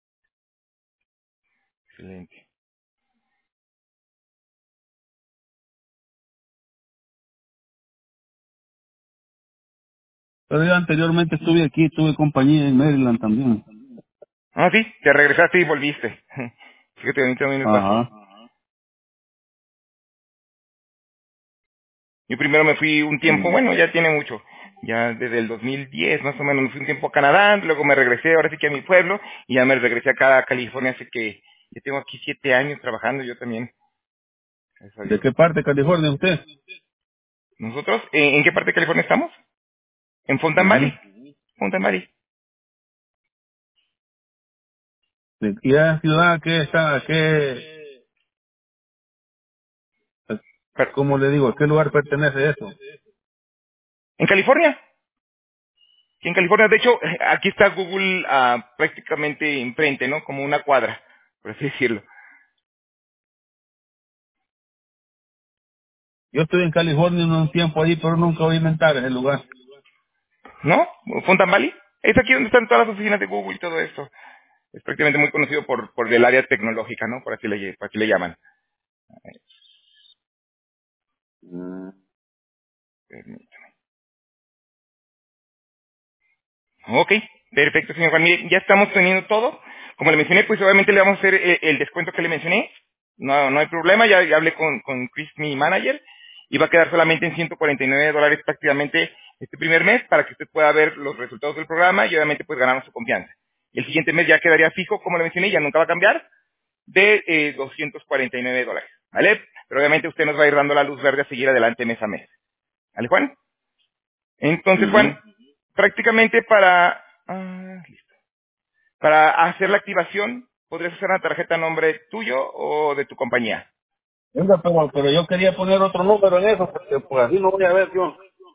Excelente. Pero yo anteriormente estuve aquí, tuve compañía en Maryland también. Ah, sí, te regresaste y volviste. Fíjate, a mí también me pasó. Ajá. Yo primero me fui un tiempo, Mm. bueno, ya tiene mucho, ya desde el 2010 más o menos, me fui un tiempo a Canadá, luego me regresé, ahora sí que a mi pueblo, y ya me regresé acá a California, así que ya tengo aquí 7 años trabajando, yo también, gracias a ¿De Dios. qué parte de California usted? ¿Nosotros? ¿En qué parte de California estamos? En Fountain Ujú. Valley. Fountain Valley. ¿De qué ciudad, qué está, qué, Pero, cómo le digo, a qué lugar pertenece eso? ¿en California? Sí, en California, de hecho, aquí está Google prácticamente enfrente, ¿no? Como una cuadra, por así decirlo. Yo estuve en California en un tiempo ahí, pero nunca oí inventar ese lugar. ¿No? Fountain Valley. Es aquí donde están todas las oficinas de Google y todo esto. Es prácticamente muy conocido por el área tecnológica, ¿no? Por así le llaman. Mm. Permítame. Ok, perfecto, señor Juan. Mire, ya estamos teniendo todo. Como le mencioné, pues obviamente le vamos a hacer el descuento que le mencioné. No hay problema, ya hablé con Chris, mi manager, y va a quedar solamente en $149 prácticamente este primer mes para que usted pueda ver los resultados del programa y obviamente pues ganarnos su confianza. El siguiente mes ya quedaría fijo, como le mencioné, ya nunca va a cambiar, de $249, ¿vale? Pero obviamente usted nos va a ir dando la luz verde a seguir adelante mes a mes. ¿Vale, Juan? Entonces, Juan, Ujú. prácticamente para hacer la activación, ¿podrías usar una tarjeta a nombre tuyo o de tu compañía? Venga, pero yo quería poner otro número en eso, porque pues así no voy a ver yo.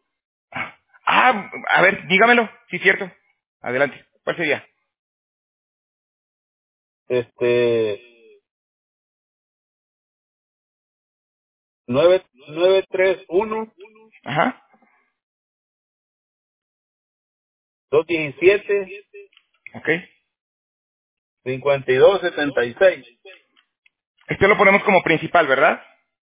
A ver, dígamelo, si es cierto. Adelante, ¿cuál sería? Este, 931 Ajá, 217 ok. 5276. Este lo ponemos como principal, ¿verdad?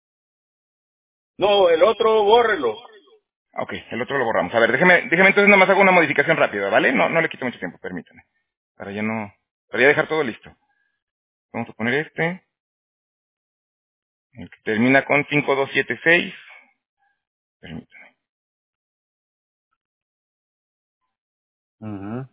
No, el otro bórrelo. Ok, el otro lo borramos. A ver, déjeme entonces nomás hago una modificación rápida, ¿vale? No le quito mucho tiempo, permítame. Para ya dejar todo listo. Vamos a poner este, el que termina con 5276. Permítame, Ujú.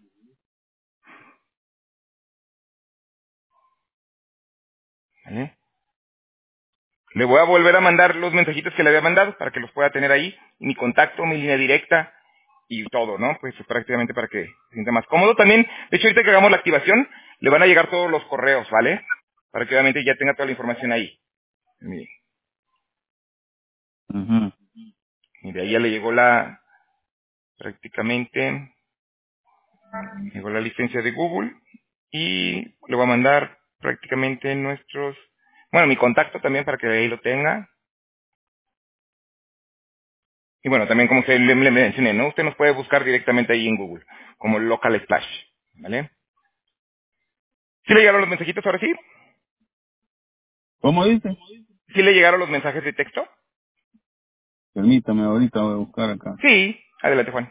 ¿vale? Le voy a volver a mandar los mensajitos que le había mandado para que los pueda tener ahí. Mi contacto, mi línea directa y todo, ¿no? Pues prácticamente para que se sienta más cómodo. También, de hecho, ahorita que hagamos la activación, le van a llegar todos los correos, ¿vale? Para que obviamente ya tenga toda la información ahí. Mire, Ujú. mire, ahí ya le llegó prácticamente, llegó la licencia de Google y le voy a mandar prácticamente mi contacto también para que ahí lo tenga. Y bueno, también como usted le mencioné, ¿no? Usted nos puede buscar directamente ahí en Google, como Local Splash, ¿vale? ¿Sí le llegaron los mensajitos ahora sí? ¿Cómo dice? ¿Sí le llegaron los mensajes de texto? Permítame, ahorita voy a buscar acá. Sí. Adelante, Juan.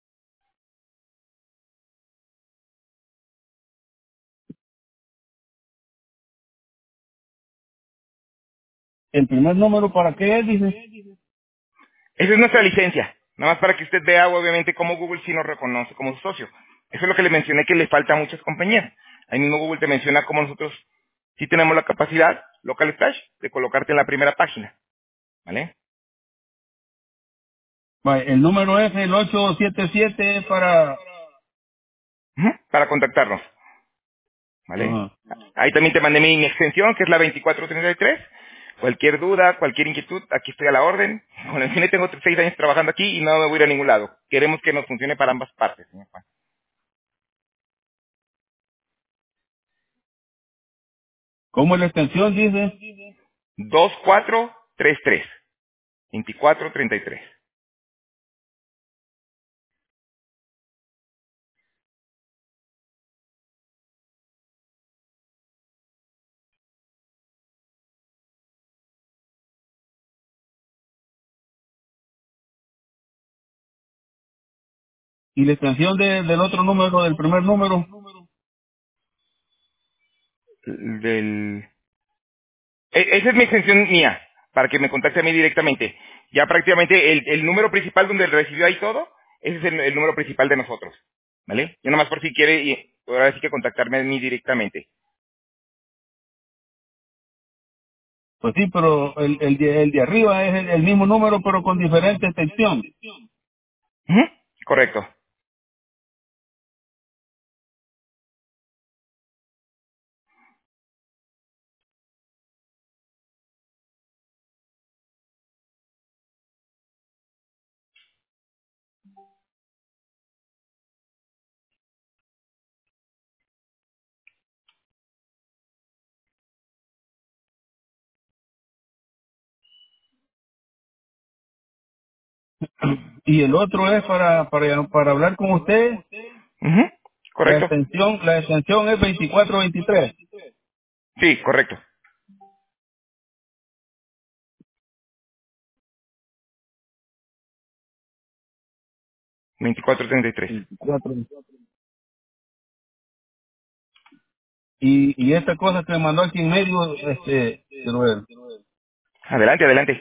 ¿El primer número para qué es, dice? Esa es nuestra licencia. Nada más para que usted vea, obviamente, cómo Google sí nos reconoce como su socio. Eso es lo que le mencioné que le falta a muchas compañías. Ahí mismo Google te menciona cómo nosotros sí tenemos la capacidad, Local Splash, de colocarte en la primera página. ¿Vale? Vale, el número es el 877 para... Ujú, para contactarnos. ¿Vale? Ajá. Ahí también te mandé mi extensión, que es la 2433. Cualquier duda, cualquier inquietud, aquí estoy a la orden. Con el cine tengo 6 años trabajando aquí y no me voy a ir a ningún lado. Queremos que nos funcione para ambas partes, señor Juan. ¿Cómo es la extensión, dice? 2433. 2433. ¿Y la extensión del otro número, del primer número? Del... Esa es mi extensión mía, para que me contacte a mí directamente. Ya prácticamente el número principal donde recibió ahí todo, ese es el número principal de nosotros. ¿Vale? Yo nomás por si quiere, ahora sí que contactarme a mí directamente. Pues sí, pero el de arriba es el mismo número, pero con diferente extensión. Ujú, correcto. Y el otro es para hablar con usted. Ujú, correcto. La extensión es 2423. Sí, correcto. 2433. 24. Y esta cosa que me mandó aquí en medio, quiero ver. Adelante, adelante.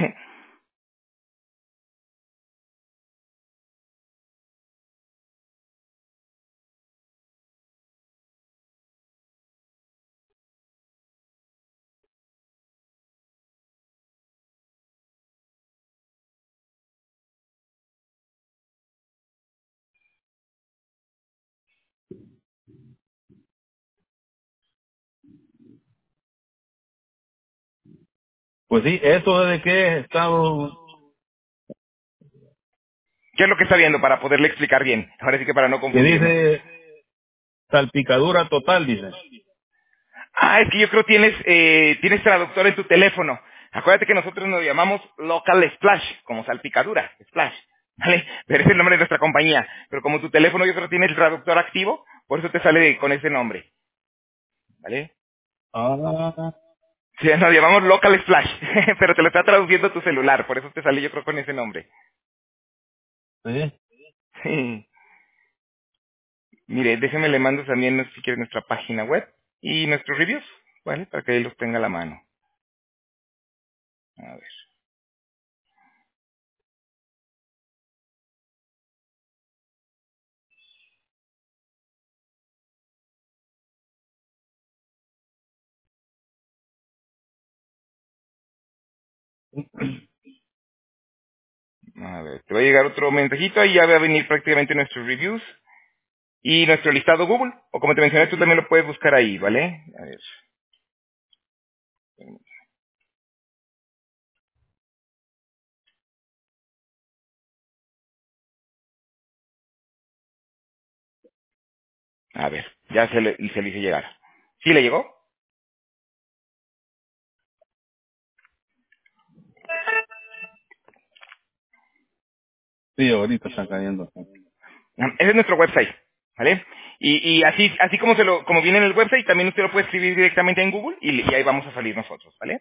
Pues sí, eso es de que estamos, ¿Qué es lo que está viendo para poderle explicar bien? Ahora sí que para no que confundirnos. dice salpicadura total, dice. Ah, es que yo creo que tienes traductor en tu teléfono. Acuérdate que nosotros nos llamamos Local Splash, como salpicadura, Splash. ¿Vale? Pero es el nombre de nuestra compañía. Pero como tu teléfono yo creo que tiene el traductor activo, por eso te sale con ese nombre. ¿Vale? Ah, Sí, nos llamamos Local Splash, pero te lo está traduciendo tu celular, por eso te sale yo creo con ese nombre. sí. Sí. Mire, déjeme le mando también si quiere nuestra página web y nuestros reviews, ¿vale? Para que él los tenga a la mano. A ver. A ver, te va a llegar otro mensajito y ya va a venir prácticamente nuestros reviews y nuestro listado Google. O como te mencioné, tú también lo puedes buscar ahí, ¿vale? A ver, ya se le hice llegar. ¿Sí le llegó? Sí, ahorita está cayendo. Ese es nuestro website, ¿vale? Y así como viene en el website, también usted lo puede escribir directamente en Google y ahí vamos a salir nosotros, ¿vale?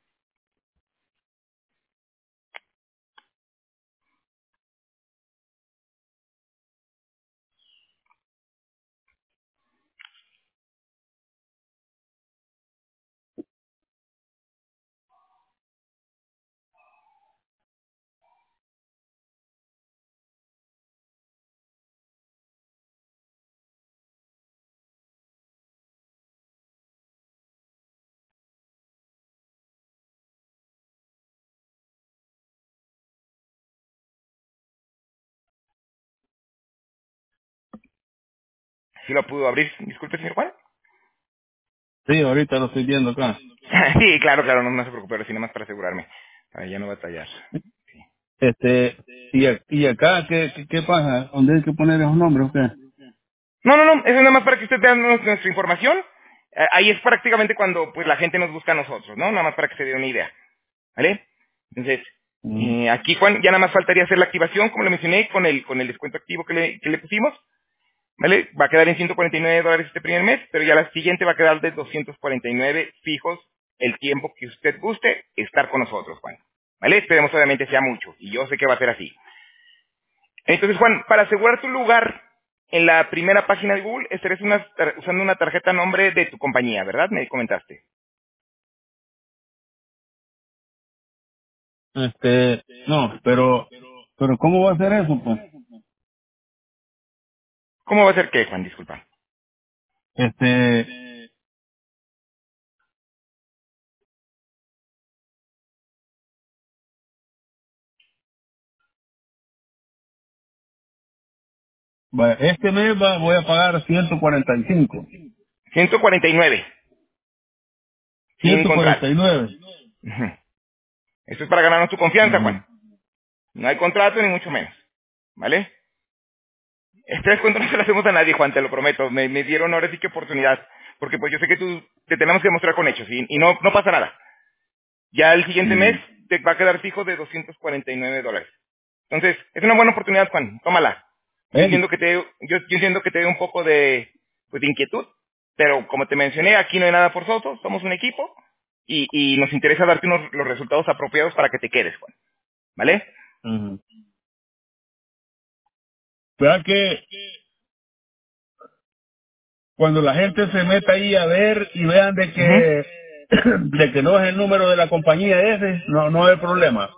¿Sí lo pudo abrir? Disculpe, señor Juan. Sí, ahorita lo estoy viendo acá. Sí, claro, no se preocupe, ahora sí, nada más para asegurarme, para ya no batallar. Sí. Este, y acá, ¿qué pasa? ¿Dónde hay que poner esos nombres o qué? No, eso es nada más para que usted vea nuestra información. Ahí es prácticamente cuando pues la gente nos busca a nosotros, ¿no? Nada más para que se dé una idea, ¿vale? Entonces, Mm. aquí Juan, ya nada más faltaría hacer la activación, como le mencioné, con el descuento activo que le pusimos, ¿vale? Va a quedar en $149 este primer mes, pero ya la siguiente va a quedar de 249 fijos el tiempo que usted guste estar con nosotros, Juan. ¿Vale? Esperemos obviamente sea mucho, y yo sé que va a ser así. Entonces, Juan, para asegurar tu lugar en la primera página de Google, estarías usando una tarjeta a nombre de tu compañía, ¿verdad? Me comentaste. No, pero ¿cómo va a ser eso, pues? ¿Cómo va a ser qué, Juan? Disculpa. Este, este mes voy a pagar 145. 149, sin contrato. 149. Ujú. Esto es para ganarnos tu confianza, Juan. Ujú. No hay contrato ni mucho menos. ¿Vale? Este descuento no se lo hacemos a nadie, Juan, te lo prometo. Me dieron ahora sí que oportunidad. Porque pues yo sé que tú te tenemos que mostrar con hechos y no pasa nada. Ya el siguiente mes Ujú. te va a quedar fijo de $249. Entonces, es una buena oportunidad, Juan. Tómala. Yo Ey. entiendo que yo entiendo que te dé un poco pues, de inquietud, pero como te mencioné, aquí no hay nada forzoso, somos un equipo y nos interesa darte los resultados apropiados para que te quedes, Juan. ¿Vale? Ujú. Vea que cuando la gente se meta ahí a ver y vean de Ujú. que de que no es el número de la compañía ese, no hay problema.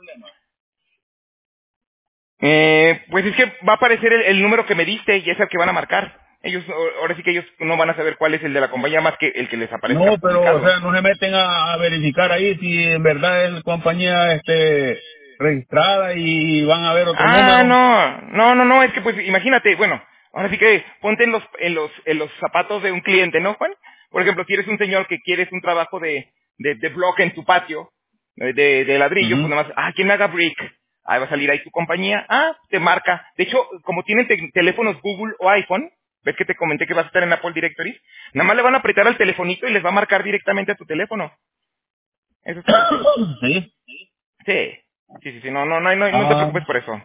Pues es que va a aparecer el número que me diste y es el que van a marcar. Ellos, ahora sí que ellos no van a saber cuál es el de la compañía más que el que les aparezca No, pero o publicado. sea, no se meten a verificar ahí si en verdad es compañía registrada y van a ver otro Ah, número. no, es que pues imagínate, bueno, ahora sí que ponte en los zapatos de un cliente, ¿no, Juan? Por ejemplo, si eres un señor que quieres un trabajo de bloque en tu patio, de ladrillo, pues Ujú. nada más, quien me haga brick, ahí va a salir ahí tu compañía, te marca. De hecho, como tienen teléfonos Google o iPhone, ves que te comenté que vas a estar en Apple Directory, nada más le van a apretar al telefonito y les va a marcar directamente a tu teléfono. Eso es todo. Sí. Sí, sí, no te Ah, preocupes por eso.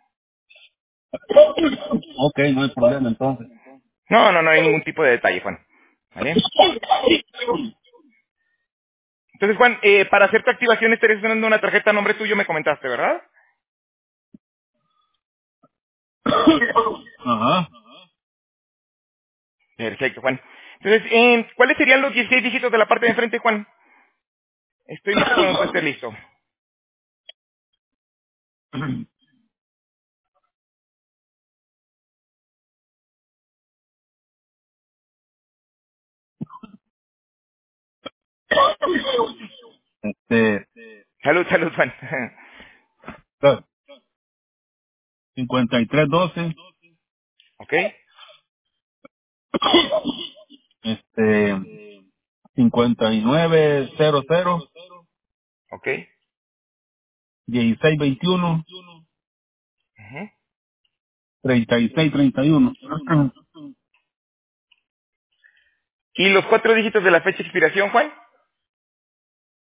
ok, no hay problema entonces. No hay ningún tipo de detalle, Juan. ¿Vale? Entonces, Juan, para hacer tu activación estarías usando una tarjeta a nombre tuyo, me comentaste, ¿verdad? Ajá. Perfecto, Juan. Entonces, ¿cuáles serían los 16 dígitos de la parte de enfrente, Juan? Estoy listo cuando tú estés listo. Este, Salud, Juan. 5312, ¿Ok? 5900, ¿Ok? 1621, Ujú. 3631. ¿Y los 4 dígitos de la fecha de expiración, Juan?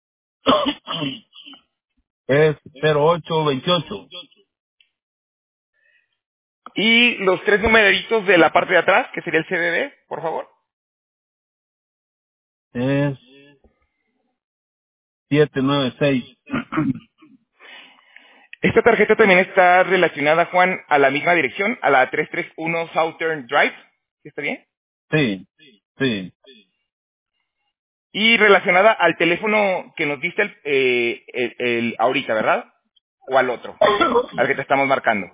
Es 0828. Y los 3 numeritos de la parte de atrás, que sería el CVV, por favor. Es 796. Esta tarjeta también está relacionada, Juan, a la misma dirección, a la 331 Southern Drive. ¿Sí está bien? Sí, sí. Y relacionada al teléfono que nos diste ahorita, ¿verdad? O al otro, al que te estamos marcando.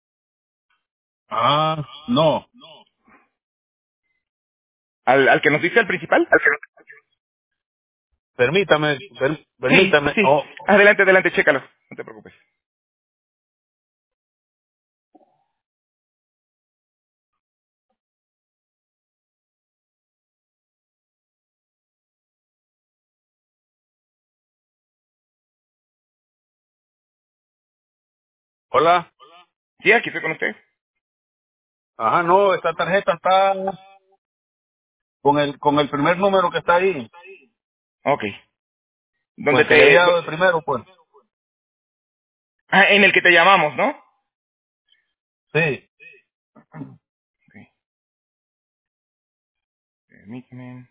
Ah, no. ¿Al que nos diste al principal? Permítame, Sí, permítame. sí. Oh, Adelante, adelante, chécalo. No te preocupes. hola. Sí, aquí estoy con usted. Ajá, no, esta tarjeta está con el primer número que está ahí. Ok. Con Donde el que le había te... dado de primero, pues. en el que te llamamos, ¿no? Sí. Ok, permíteme.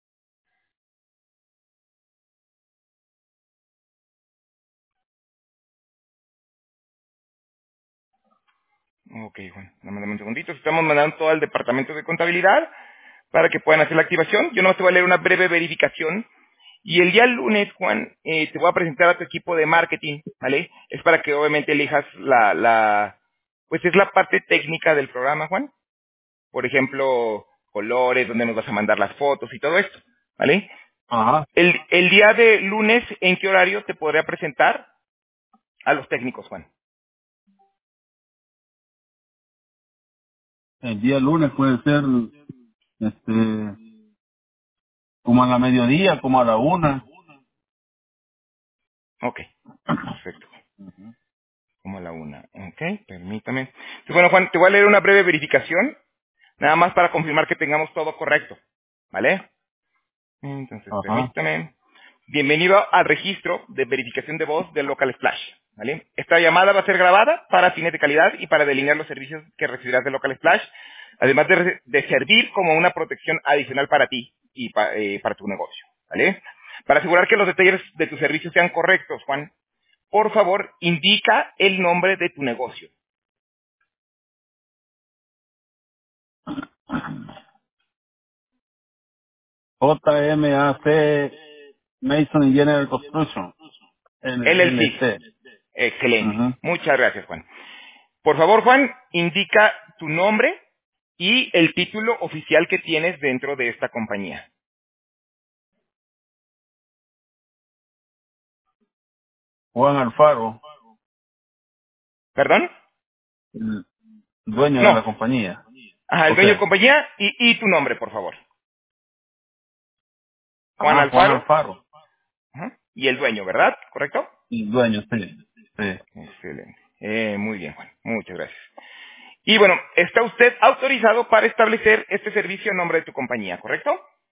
Ok, Juan, dame un segundito. Estamos mandando todo al departamento de contabilidad para que puedan hacer la activación. Yo no te voy a leer una breve verificación. Y el día lunes, Juan, te voy a presentar a tu equipo de marketing, ¿vale? Es para que obviamente elijas pues es la parte técnica del programa, Juan. Por ejemplo, colores, dónde nos vas a mandar las fotos y todo esto, ¿vale? Ajá. El día de lunes, ¿en qué horario te podría presentar a los técnicos, Juan? El día lunes puede ser, como a la mediodía, como a la 1. Ok, perfecto. Como a la 1. Ok, permítame. Entonces, bueno, Juan, te voy a leer una breve verificación, nada más para confirmar que tengamos todo correcto, ¿vale? Entonces, Ajá. permítame. Bienvenido al registro de verificación de voz del Local Splash, ¿vale? Esta llamada va a ser grabada para fines de calidad y para delinear los servicios que recibirás del Local Splash, además de servir como una protección adicional para ti y para tu negocio, ¿vale? Para asegurar que los detalles de tu servicio sean correctos, Juan, por favor, indica el nombre de tu negocio. JMAC Mason General Construction. LLC. LLC. Excelente. Ujú. Muchas gracias, Juan. Por favor, Juan, indica tu nombre y el título oficial que tienes dentro de esta compañía. Juan Alfaro, ¿Perdón? el dueño de No. la compañía. Ajá, el Ok. dueño de compañía y tu nombre, por favor. Juan Ah, Juan Alfaro. Alfaro. Ajá. Y el dueño, ¿verdad? ¿Correcto? Y dueño, sí. Sí. Excelente. Muy bien, Juan. Muchas gracias. Y bueno, está usted autorizado para establecer este servicio en nombre de tu compañía, ¿correcto?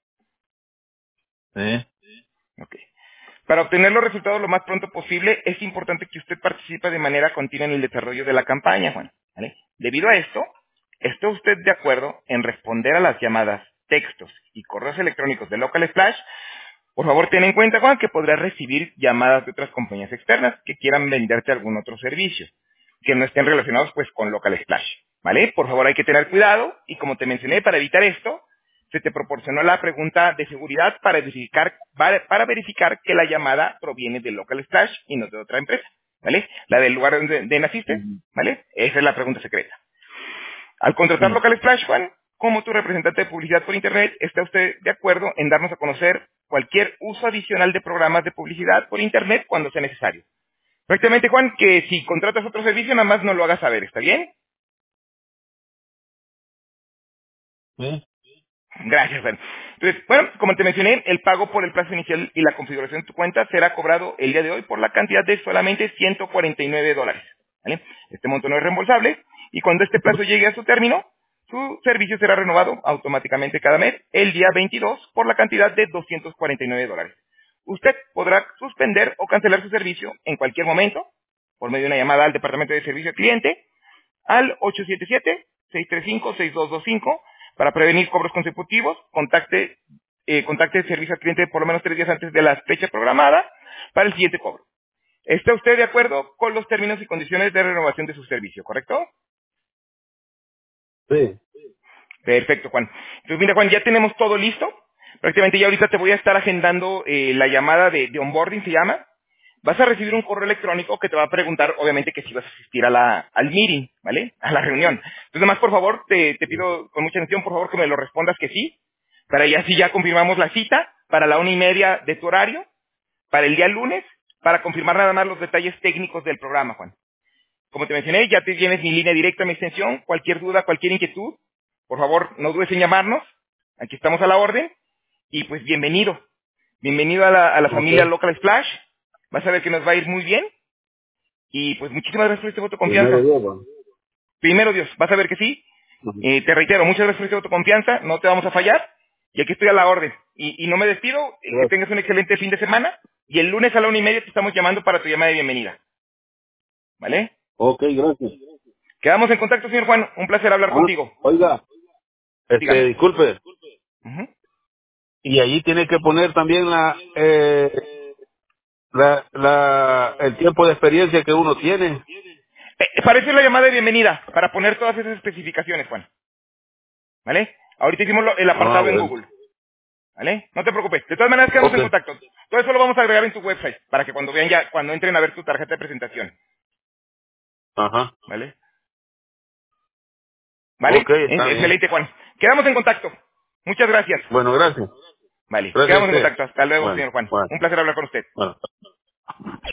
Sí. Ok. Para obtener los resultados lo más pronto posible, es importante que usted participe de manera continua en el desarrollo de la campaña, Juan. ¿Vale? Debido a esto, ¿está usted de acuerdo en responder a las llamadas, textos y correos electrónicos de Local Splash? Por favor, ten en cuenta, Juan, que podrás recibir llamadas de otras compañías externas que quieran venderte algún otro servicio, que no estén relacionados pues con Local Splash, ¿vale? Por favor, hay que tener cuidado y como te mencioné, para evitar esto, se te proporcionó la pregunta de seguridad para verificar que la llamada proviene de Local Splash y no de otra empresa, ¿vale? La del lugar donde naciste, Ujú. ¿vale? Esa es la pregunta secreta. Al contratar Sí. Local Splash, Juan, como tu representante de publicidad por Internet, ¿está usted de acuerdo en darnos a conocer cualquier uso adicional de programas de publicidad por Internet cuando sea necesario? Prácticamente, Juan, que si contratas otro servicio, nada más no lo hagas saber, ¿está bien? Sí. Gracias, Juan. Entonces, bueno, como te mencioné, el pago por el plazo inicial y la configuración de tu cuenta será cobrado el día de hoy por la cantidad de solamente $149. ¿Vale? Este monto no es reembolsable y cuando este plazo llegue a su término, su servicio será renovado automáticamente cada mes el día 22 por la cantidad de $249. Usted podrá suspender o cancelar su servicio en cualquier momento por medio de una llamada al departamento de servicio al cliente al 877-635-6225 para prevenir cobros consecutivos. Contacte el servicio al cliente por lo menos 3 días antes de la fecha programada para el siguiente cobro. ¿Está usted de acuerdo con los términos y condiciones de renovación de su servicio, correcto? Sí. Perfecto, Juan. Entonces, mira, Juan, ya tenemos todo listo. Prácticamente ya ahorita te voy a estar agendando la llamada de onboarding, se llama. Vas a recibir un correo electrónico que te va a preguntar, obviamente, que si vas a asistir al meeting, ¿vale? A la reunión. Entonces, además, por favor, te pido con mucha atención, por favor, que me lo respondas que sí, para ya así ya confirmamos la cita para la 1:30 de tu horario, para el día lunes, para confirmar nada más los detalles técnicos del programa, Juan. Como te mencioné, ya te tienes mi línea directa, mi extensión, cualquier duda, cualquier inquietud, por favor, no dudes en llamarnos, aquí estamos a la orden, y pues bienvenido. Bienvenido a la Ok. familia Local Splash. Vas a ver que nos va a ir muy bien. Y pues muchísimas gracias por este voto de Primero confianza. Dios, va. Primero Dios, vas a ver que sí. Ujú. Te reitero, muchas gracias por este voto de confianza. No te vamos a fallar. Y aquí estoy a la orden. Y no me despido. Que Gracias. tengas un excelente fin de semana. Y el lunes a la 1:30 te estamos llamando para tu llamada de bienvenida. ¿Vale? Ok, gracias. Quedamos en contacto, señor Juan. Un placer hablar Ah, contigo. oiga, Dígame. disculpe. Ujú. Y allí tiene que poner también el tiempo de experiencia que uno tiene. Para eso es la llamada de bienvenida. Para poner todas esas especificaciones, Juan. ¿Vale? Ahorita hicimos el Ah, apartado en bueno. Google. ¿Vale? No te preocupes. De todas maneras quedamos Ok. en contacto. Todo eso lo vamos a agregar en tu website para que cuando vean ya, cuando entren a ver tu tarjeta de presentación. Ajá. ¿Vale? ¿Vale? Ok, está bien. Excelente, Juan. Quedamos en contacto. Muchas gracias. Bueno, gracias. Vale. Gracias a Quedamos en usted. contacto. Hasta luego, Bueno, señor Juan. bueno, Un placer hablar con usted. bueno.